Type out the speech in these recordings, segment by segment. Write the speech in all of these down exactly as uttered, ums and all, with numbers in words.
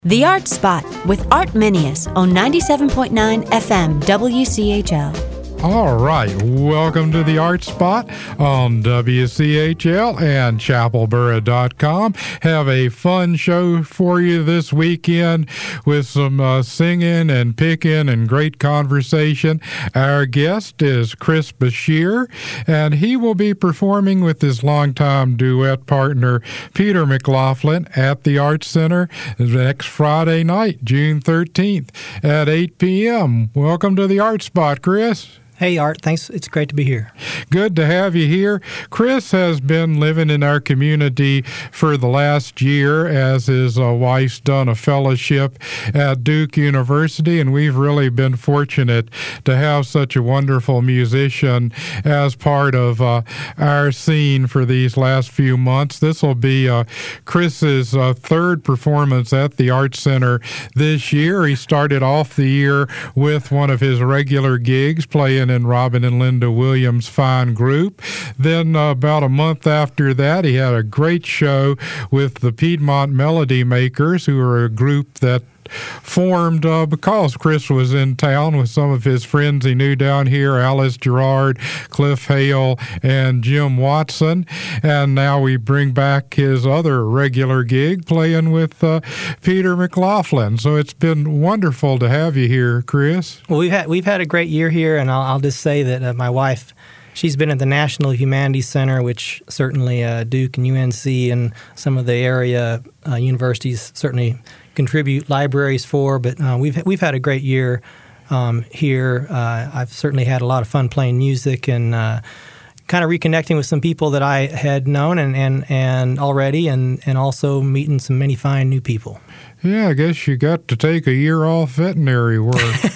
The Art Spot with Art Minius on ninety-seven point nine F M W C H L. All right, welcome to the Art Spot on W C H L and chapel borough dot com. Have a fun show for you this weekend with some uh, singing and picking and great conversation. Our guest is Chris Bashir, and he will be performing with his longtime duet partner Peter McLaughlin at the Arts Center next Friday night, June thirteenth at eight p.m. Welcome to the Art Spot, Chris. Hey, Art. Thanks. It's great to be here. Good to have you here. Chris has been living in our community for the last year as his uh, wife's done a fellowship at Duke University, and we've really been fortunate to have such a wonderful musician as part of uh, our scene for these last few months. This will be uh, Chris's uh, third performance at the Arts Center this year. He started off the year with one of his regular gigs, playing in Robin and Linda Williams' fine group. Then uh, about a month after that, he had a great show with the Piedmont Melody Makers, who are a group that formed uh, because Chris was in town with some of his friends he knew down here, Alice Gerard, Cliff Hale, and Jim Watson. And now we bring back his other regular gig, playing with uh, Peter McLaughlin. So it's been wonderful to have you here, Chris. Well, we've had we've had a great year here, and I'll, I'll just say that uh, my wife, she's been at the National Humanities Center, which certainly uh, Duke and U N C and some of the area uh, universities certainly contribute libraries for, but uh, we've we've had a great year um, here. Uh, I've certainly had a lot of fun playing music and uh, kind of reconnecting with some people that I had known and and, and already, and, and also meeting some many fine new people. Yeah, I guess you got to take a year off veterinary work.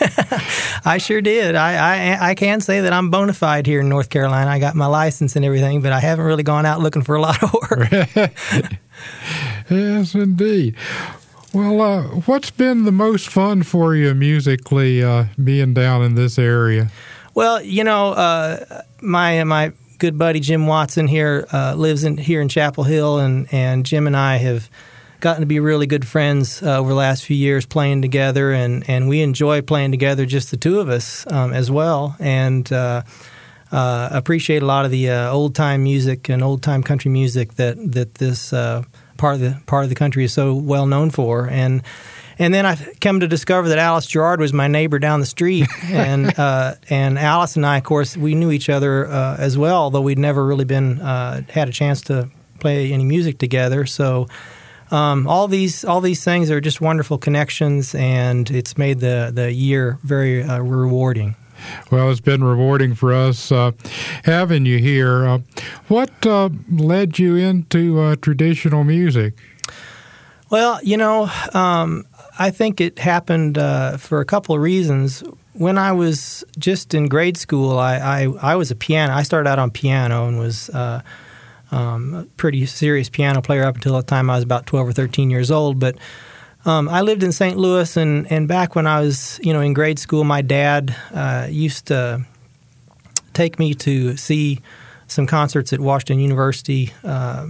I sure did. I, I I can say that I'm bona fide here in North Carolina. I got my license and everything, but I haven't really gone out looking for a lot of work. Yes, indeed. Well, uh, what's been the most fun for you musically uh, being down in this area? Well, you know, uh, my my good buddy Jim Watson here uh, lives in here in Chapel Hill, and, and Jim and I have gotten to be really good friends uh, over the last few years playing together, and, and we enjoy playing together, just the two of us um, as well, and uh, uh, appreciate a lot of the uh, old-time music and old-time country music that, that this uh part of the part of the country is so well known for, and and then I've come to discover that Alice Gerard was my neighbor down the street, and uh, and Alice and I, of course, we knew each other uh, as well, although we'd never really been uh, had a chance to play any music together. So um, all these all these things are just wonderful connections, and it's made the the year very uh, rewarding. Well, it's been rewarding for us uh, having you here. Uh, what uh, led you into uh, traditional music? Well, you know, um, I think it happened uh, for a couple of reasons. When I was just in grade school, I, I, I was a piano. I started out on piano and was uh, um, a pretty serious piano player up until the time I was about twelve or thirteen years old. But Um, I lived in Saint Louis, and, and back when I was, you know, in grade school, my dad uh, used to take me to see some concerts at Washington University. Uh,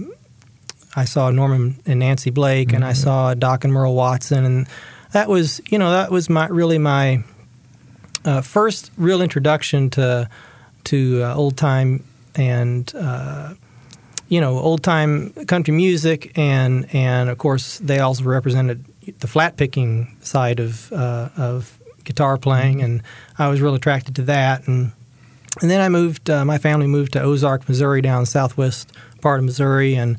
I saw Norman and Nancy Blake, mm-hmm. and I saw Doc and Merle Watson, and that was, you know, that was my really my uh, first real introduction to to uh, old time and uh, you know old time country music, and and of course they also represented the flat picking side of uh, of guitar playing, and I was real attracted to that. And and then I moved. Uh, my family moved to Ozark, Missouri, down the southwest part of Missouri, and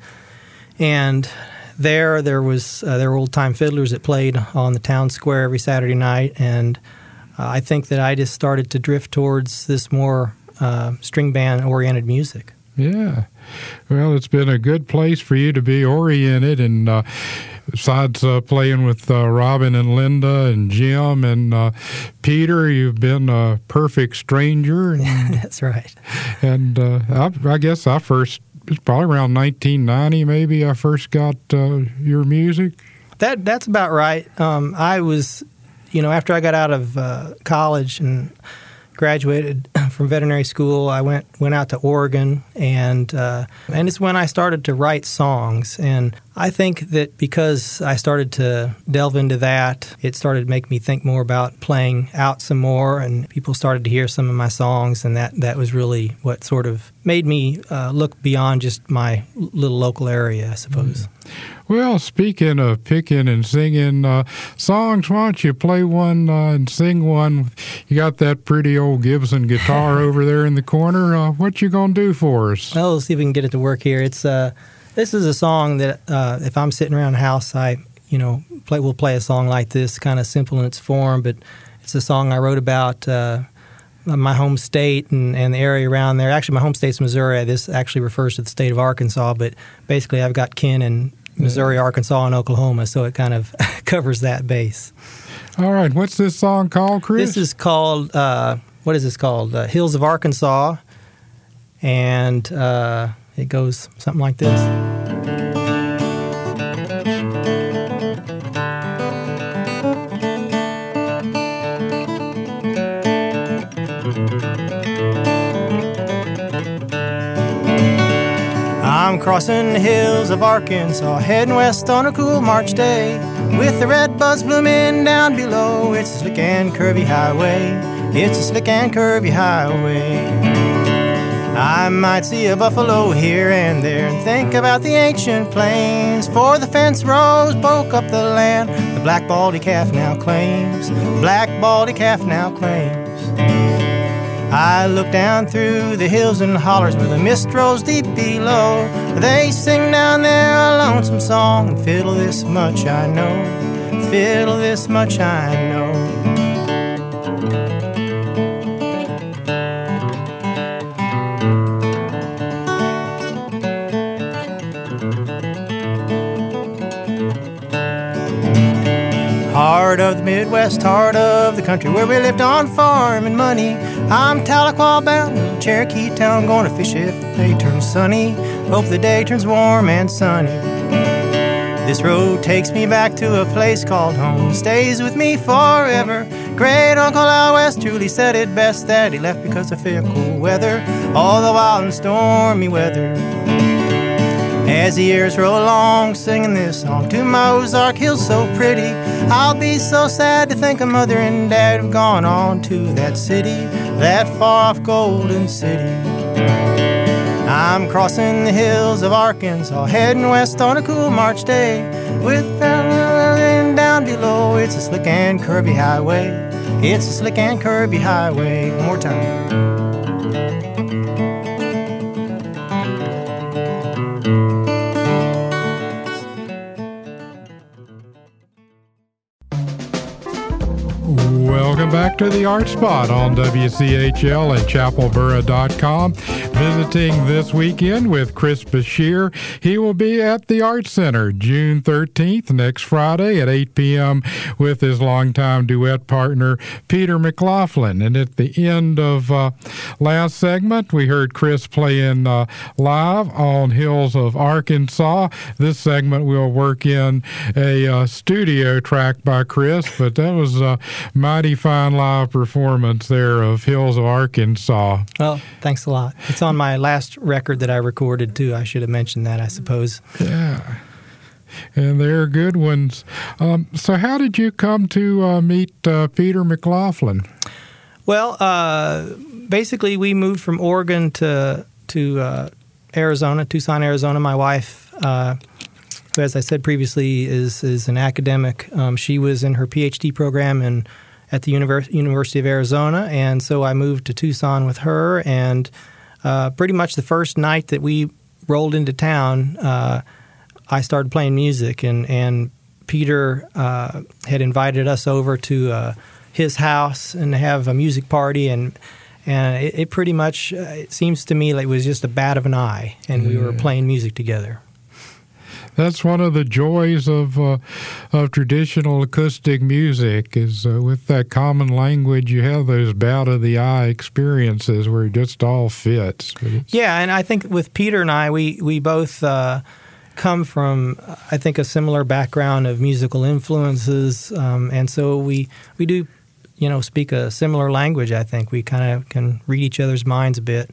and there there was uh, there were old time fiddlers that played on the town square every Saturday night, and uh, I think that I just started to drift towards this more uh, string band oriented music. Yeah, well, it's been a good place for you to be oriented, and uh, besides uh, playing with uh, Robin and Linda and Jim and uh, Peter, you've been a perfect stranger. And, That's right. And uh, I, I guess I first, it's probably around nineteen ninety maybe I first got uh, your music. That That's about right. Um, I was, you know, after I got out of uh, college and graduated from veterinary school, I went went out to Oregon, and uh, and it's when I started to write songs. And I think that because I started to delve into that, it started to make me think more about playing out some more, and people started to hear some of my songs, and that, that was really what sort of made me uh, look beyond just my little local area, I suppose. Mm. Well, speaking of picking and singing uh, songs, why don't you play one uh, and sing one? You got that pretty old Gibson guitar over there in the corner. Uh, what you gonna do for us? Well, let's see if we can get it to work here. It's uh, this is a song that uh, if I'm sitting around the house, I you know play. We'll play a song like this, kind of simple in its form, but it's a song I wrote about uh, my home state and, and the area around there. Actually, my home state's Missouri. This actually refers to the state of Arkansas, but basically, I've got kin in Missouri, Arkansas, and Oklahoma, so it kind of covers that base. All right. What's this song called, Chris? This is called, uh, what is this called? Uh, Hills of Arkansas, and uh, it goes something like this. I'm crossing the hills of Arkansas, heading west on a cool March day, with the red buds blooming down below. It's a slick and curvy highway. It's a slick and curvy highway. I might see a buffalo here and there and think about the ancient plains, for the fence rows broke up the land the black baldy calf now claims. Black baldy calf now claims. I look down through the hills and hollers where the mist rolls deep below. They sing down there a lonesome song, and fiddle this much I know, fiddle this much I know. Heart of the Midwest, heart of the country, where we lived on farm and money. I'm Tahlequah bound, Cherokee town, going to fish if the day turns sunny. Hope the day turns warm and sunny. This road takes me back to a place called home, stays with me forever. Great Uncle Al West truly said it best, that he left because of fickle weather, all the wild and stormy weather. As the years roll along, singing this song to my Ozark hills so pretty, I'll be so sad to think of mother and dad have gone on to that city, that far-off Golden City. I'm crossing the hills of Arkansas, heading west on a cool March day, with down, down below, it's a slick and curvy highway. It's a slick and curvy highway. One more time. Welcome back to the Art Spot on W C H L and chapel borough dot com. Visiting this weekend with Chris Bashir. He will be at the Art Center June thirteenth, next Friday at eight p.m. with his longtime duet partner, Peter McLaughlin. And at the end of uh, last segment, we heard Chris playing uh, live on Hills of Arkansas. This segment will work in a uh, studio track by Chris, but that was a mighty fine live performance there of Hills of Arkansas. Well, thanks a lot. It's on my last record that I recorded, too. I should have mentioned that, I suppose. Yeah. And they're good ones. Um, so how did you come to uh, meet uh, Peter McLaughlin? Well, uh, basically, we moved from Oregon to to uh, Arizona, Tucson, Arizona. My wife, uh, who, as I said previously, is is an academic. Um, she was in her P H D program in, at the Univers- University of Arizona, and so I moved to Tucson with her. And uh, pretty much the first night that we rolled into town, uh, I started playing music, and, and Peter uh, had invited us over to uh, his house and have a music party, and and it, it pretty much, uh, it seems to me like it was just a bat of an eye, and yeah. we were playing music together. That's one of the joys of uh, of traditional acoustic music is uh, with that common language, you have those bat of the eye experiences where it just all fits. Yeah, and I think with Peter and I, we, we both uh, come from, I think, a similar background of musical influences, um, and so we, we do you know, speak a similar language. I think we kind of can read each other's minds a bit,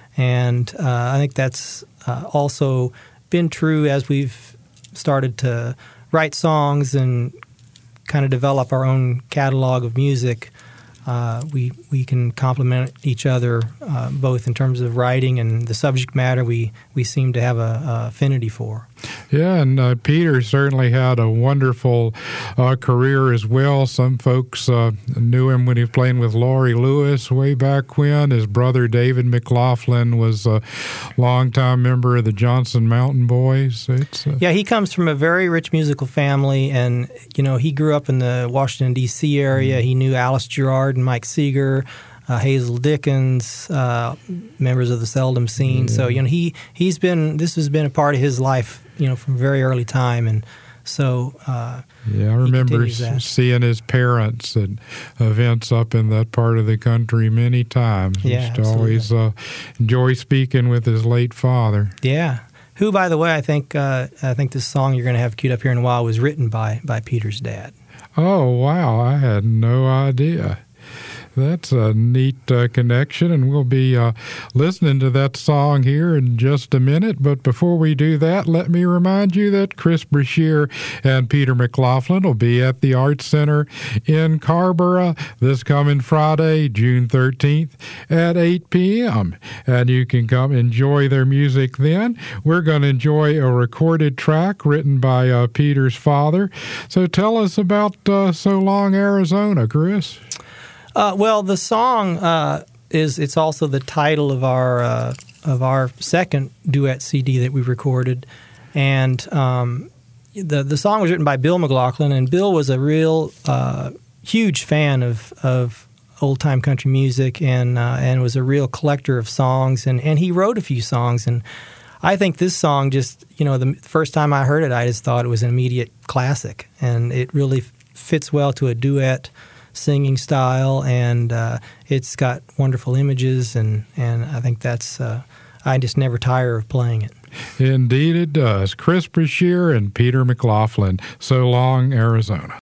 and uh, I think that's uh, also been true as we've started to write songs and kind of develop our own catalog of music. Uh, we we can complement each other uh, both in terms of writing and the subject matter we, we seem to have a, a affinity for. Yeah, and uh, Peter certainly had a wonderful uh, career as well. Some folks uh, knew him when he was playing with Laurie Lewis way back when. His brother David McLaughlin was a longtime member of the Johnson Mountain Boys. It's, uh, yeah, he comes from a very rich musical family, and you know he grew up in the Washington, D C area. Mm-hmm. He knew Alice Gerrard and Mike Seeger, uh, Hazel Dickens, uh, members of the Seldom Scene. Yeah. So you know he he's been this has been a part of his life, you know, from a very early time, and so uh, yeah, I remember seeing his parents at events up in that part of the country many times. Yeah, used to always uh, enjoy speaking with his late father. Yeah, who, by the way, I think uh, I think this song you're going to have queued up here in a while was written by by Peter's dad. Oh wow, I had no idea. That's a neat uh, connection, and we'll be uh, listening to that song here in just a minute. But before we do that, let me remind you that Chris Brashear and Peter McLaughlin will be at the Arts Center in Carrboro this coming Friday, June thirteenth at eight p.m. And you can come enjoy their music then. We're going to enjoy a recorded track written by uh, Peter's father. So tell us about uh, So Long, Arizona, Chris. Uh, well, the song uh, is it's also the title of our uh, of our second duet C D that we recorded, and um, the the song was written by Bill McLaughlin, and Bill was a real uh, huge fan of of old time country music, and uh, and was a real collector of songs, and, and he wrote a few songs, and I think this song just you know the first time I heard it, I just thought it was an immediate classic, and it really fits well to a duet singing style, and uh, it's got wonderful images, and, and I think that's, uh, I just never tire of playing it. Indeed it does. Chris Brashear and Peter McLaughlin, So Long, Arizona.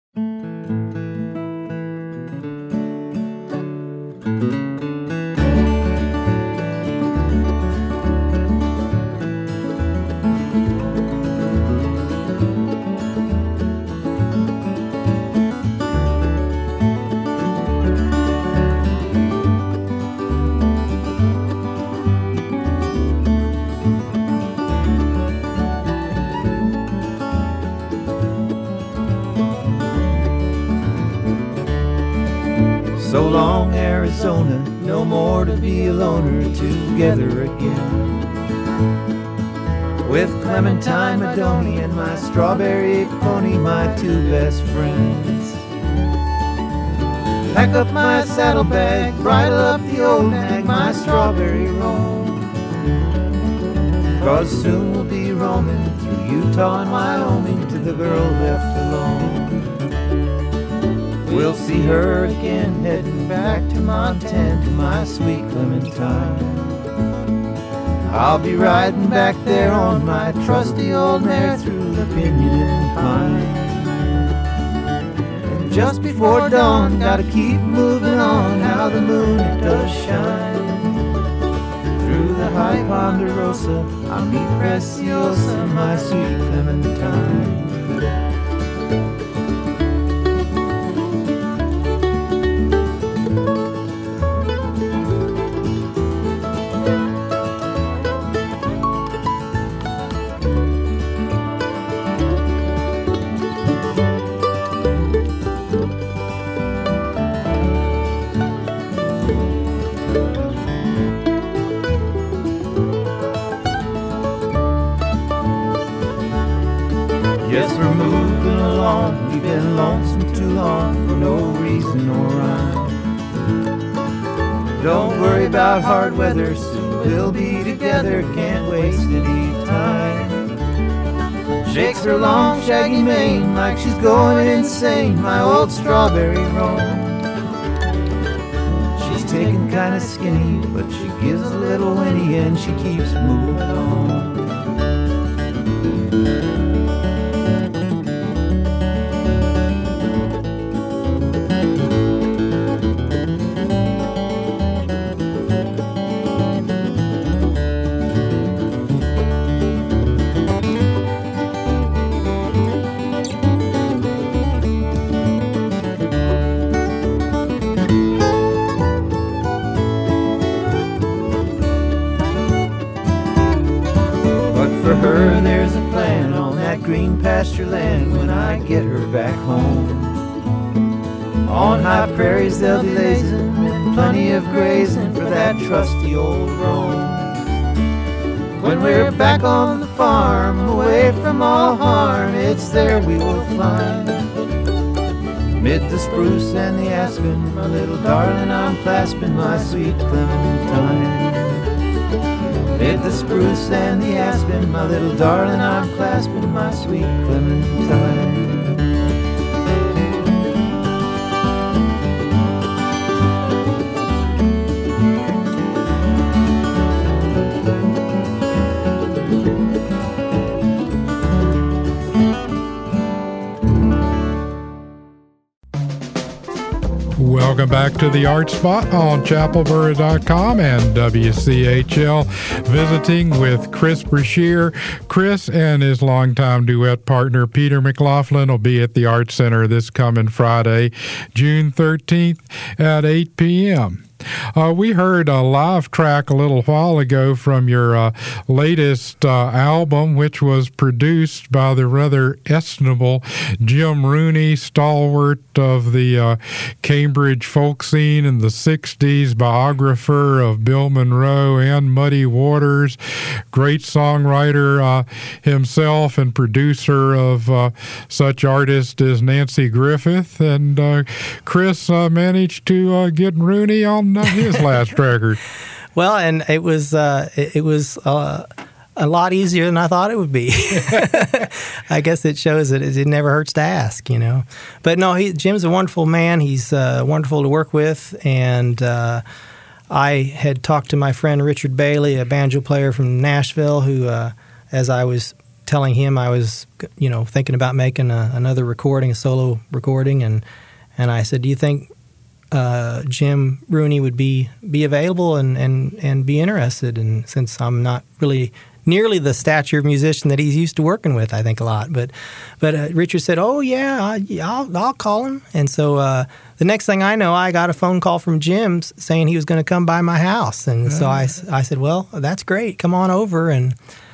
So long, Arizona, no more to be a loner, together again. With Clementine Madoni and my strawberry pony, my two best friends. Pack up my saddlebag, bridle up the old nag, my strawberry roan. 'Cause soon we'll be roaming through Utah and Wyoming to the girl left alone. We'll see her again, heading back to Montana, to my sweet Clementine. I'll be riding back there on my trusty old mare through the pinyon and pine. And just before dawn, gotta keep moving on, how the moon it does shine. Through the high Ponderosa, I'll meet Preciosa, my sweet Clementine. Yes, we're moving along, we've been lonesome too long for no reason or rhyme. Don't worry about hard weather, soon we'll be together, can't waste any time. Shakes her long shaggy mane like she's going insane, my old strawberry roan. She's taken kinda skinny, but she gives a little whinny and she keeps moving on. back home. On high prairies they'll be lazing, and plenty of grazing for that trusty old roan. When we're back on the farm, away from all harm, it's there we will find. Mid the spruce and the aspen, my little darling, I'm clasping my sweet Clementine. Mid the spruce and the aspen, my little darling, I'm clasping my sweet Clementine. Welcome back to the Art Spot on chapel boro dot com and W C H L, visiting with Chris Brashear. Chris and his longtime duet partner Peter McLaughlin will be at the Art Center this coming Friday, June thirteenth at eight p.m. Uh, we heard a live track a little while ago from your uh, latest uh, album, which was produced by the rather estimable Jim Rooney, stalwart of the uh, Cambridge folk scene in the sixties, biographer of Bill Monroe and Muddy Waters, great songwriter uh, himself and producer of uh, such artists as Nancy Griffith. And uh, Chris uh, managed to uh, get Rooney on uh, his last record. Well, and it was uh, it, it was uh, a lot easier than I thought it would be. I guess it shows that it, it never hurts to ask, you know. But no, he, Jim's a wonderful man. He's uh, wonderful to work with, and uh, I had talked to my friend Richard Bailey, a banjo player from Nashville, who, uh, as I was telling him, I was, you know, thinking about making a, another recording, a solo recording, and and I said, "Do you think Uh, Jim Rooney would be, be available and, and, and be interested?" And since I'm not really nearly the stature of musician that he's used to working with, I think a lot. But but uh, Richard said, "Oh yeah, I, I'll I'll call him." And so uh, the next thing I know, I got a phone call from Jim saying he was going to come by my house. And so I, I said, "Well, that's great. Come on over." And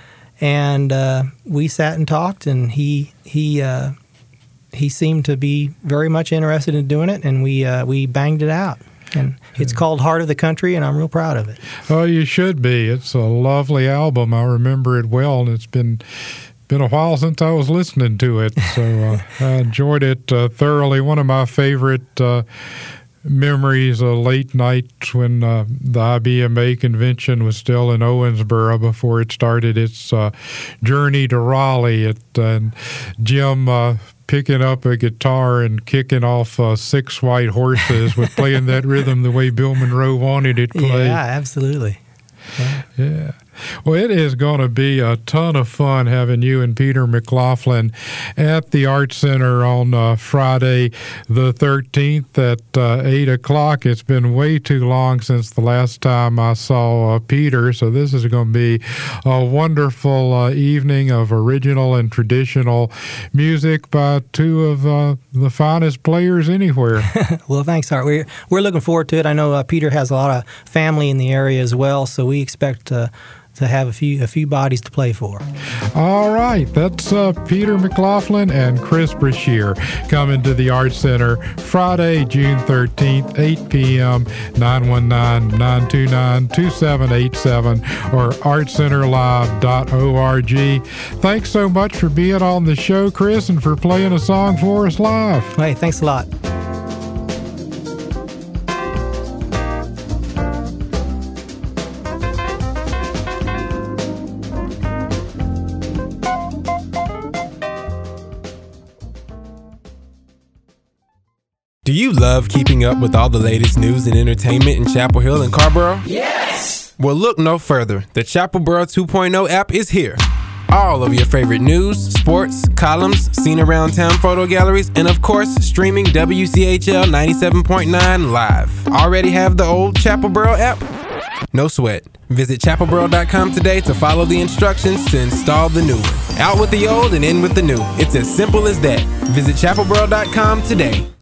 and uh, we sat and talked, and he he. Uh, He seemed to be very much interested in doing it, and we uh, we banged it out. And it's called Heart of the Country, and I'm real proud of it. Oh, you should be. It's a lovely album. I remember it well, and it's been been a while since I was listening to it, so uh, I enjoyed it uh, thoroughly. One of my favorite uh, memories of late nights when uh, the I B M A convention was still in Owensboro before it started its uh, journey to Raleigh. It, uh, and Jim uh, picking up a guitar and kicking off uh, six white horses with playing that rhythm the way Bill Monroe wanted it played. Yeah, absolutely. Yeah. yeah. Well, it is going to be a ton of fun having you and Peter McLaughlin at the Art Center on uh, Friday the thirteenth at uh, eight o'clock. It's been way too long since the last time I saw uh, Peter, so this is going to be a wonderful uh, evening of original and traditional music by two of uh, the finest players anywhere. Well, thanks, Art. We're, we're looking forward to it. I know uh, Peter has a lot of family in the area as well, so we expect uh, to have a few a few bodies to play for. All right, that's uh, Peter McLaughlin and Chris Brashear coming to the Art Center Friday, June thirteenth, eight p.m., nine one nine, nine two nine, two seven eight seven or art center live dot org. Thanks so much for being on the show, Chris, and for playing a song for us live. Hey, thanks a lot. Do you love keeping up with all the latest news and entertainment in Chapel Hill and Carrboro? Yes! Well, look no further. The Chapel Boro two point oh app is here. All of your favorite news, sports, columns, seen around town photo galleries, and of course, streaming W C H L ninety-seven point nine live. Already have the old Chapel Boro app? No sweat. Visit chapel boro dot com today to follow the instructions to install the new one. Out with the old and in with the new. It's as simple as that. Visit chapel boro dot com today.